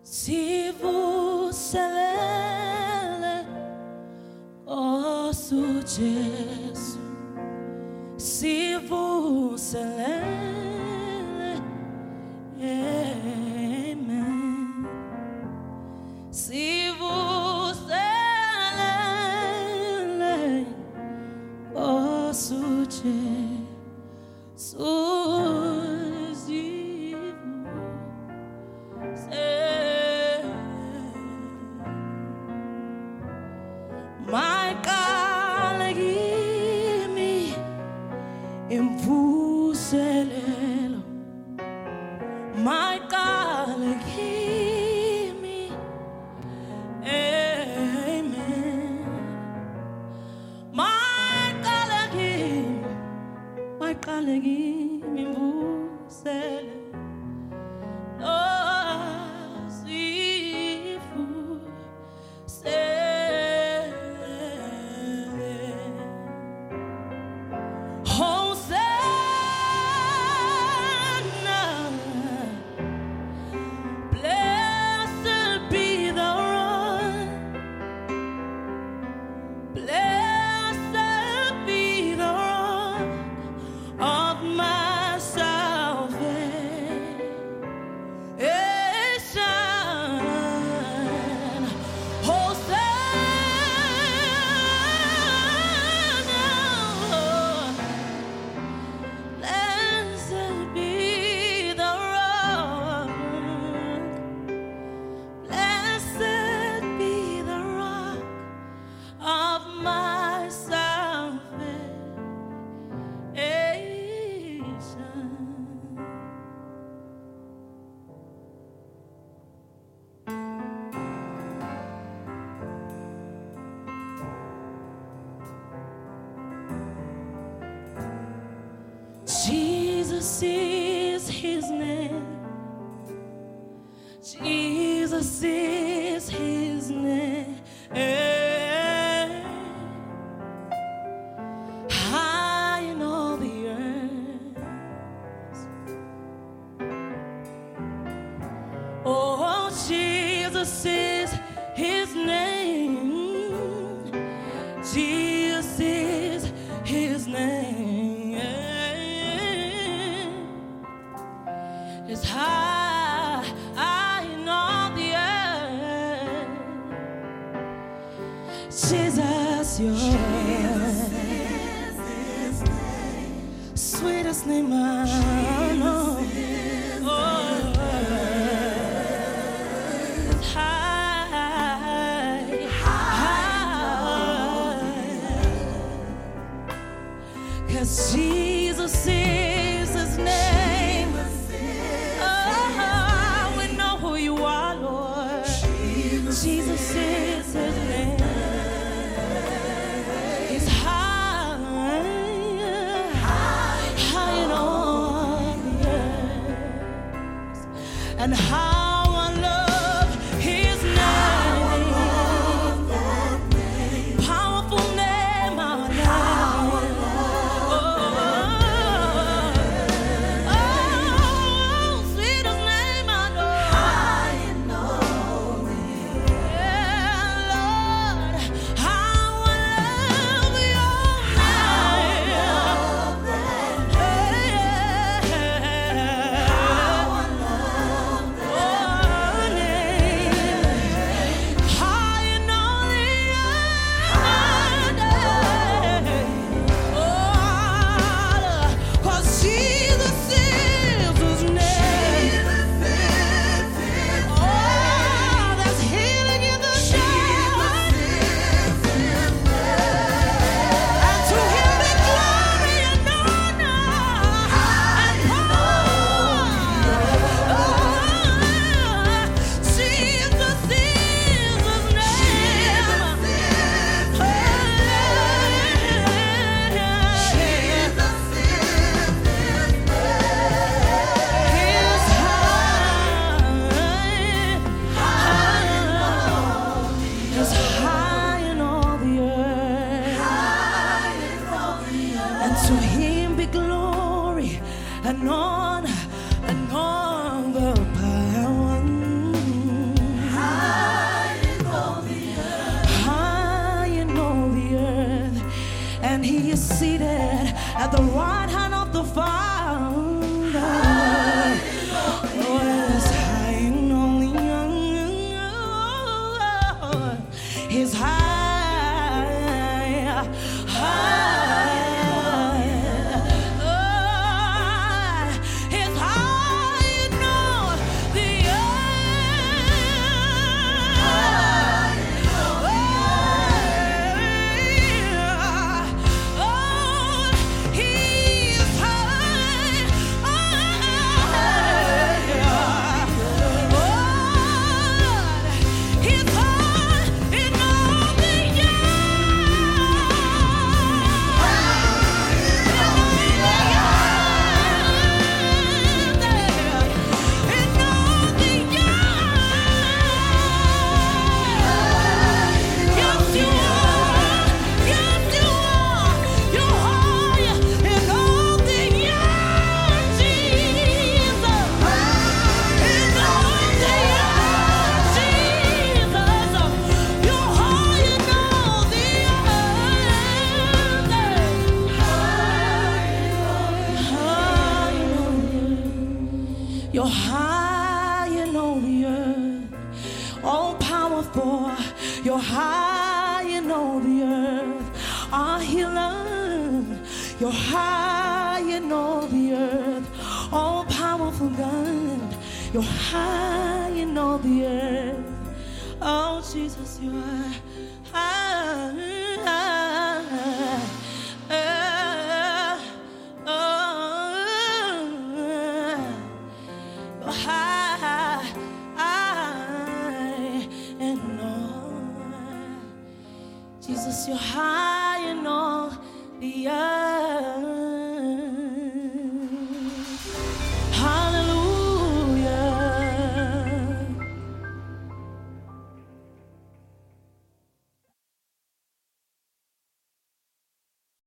Si vous allez au successo, si vous allez, amen. Si vous allez au successo. My God, give me impulselelo. My God, give me, amen. My God, give me impulselelo. Jesus is his name. Jesus is his name. High in all the earth. Oh, Jesus is his name. Jesus is his name. It's high in all the earth. Jesus, your sweetest name I know. It's high. 'Cause Jesus is his name. Jesus is his name. He's high in all the earth. And how I love his name. Powerful name, our name. Oh, for you're high in all the earth. Our healer, you're high in all the earth. All powerful God, you're high in all the earth. Oh Jesus, you are high. Jesus, you're high in all the earth.